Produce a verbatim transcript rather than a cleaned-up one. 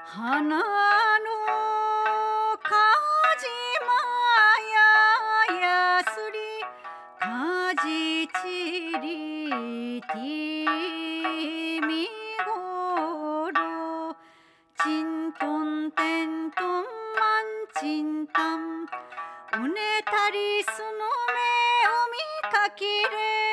花のかじまややすりかじちりてみごろちんとんてんとんまんちんたんうねたりすのめをみかきれ